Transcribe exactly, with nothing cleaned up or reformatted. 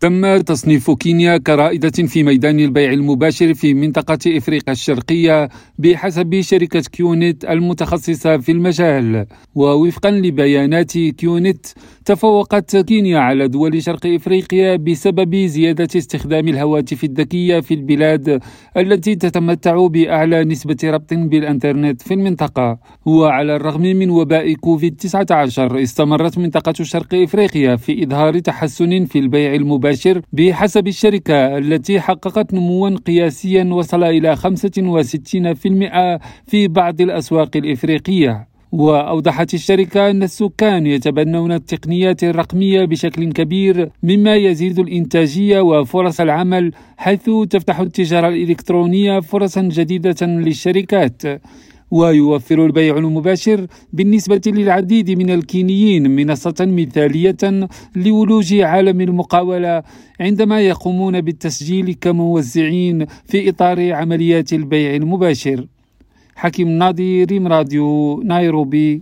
تم تصنيف كينيا كرائدة في ميدان البيع المباشر في منطقة إفريقيا الشرقية بحسب شركة كيونت المتخصصة في المجال. ووفقا لبيانات كيونت تفوقت كينيا على دول شرق إفريقيا بسبب زيادة استخدام الهواتف الذكية في البلاد التي تتمتع بأعلى نسبة ربط بالإنترنت في المنطقة. وعلى الرغم من وباء كوفيد تسعة عشر استمرت منطقة شرق إفريقيا في إظهار تحسن في البيع المباشر بحسب الشركة التي حققت نموا قياسيا وصل إلى خمسة وستين بالمئة في بعض الأسواق الإفريقية. وأوضحت الشركة أن السكان يتبنون التقنيات الرقمية بشكل كبير مما يزيد الإنتاجية وفرص العمل، حيث تفتح التجارة الإلكترونية فرصا جديدة للشركات. ويوفر البيع المباشر بالنسبة للعديد من الكينيين منصة مثالية لولوج عالم المقاولة عندما يقومون بالتسجيل كموزعين في إطار عمليات البيع المباشر. حكيم ناظر، راديو نيروبي.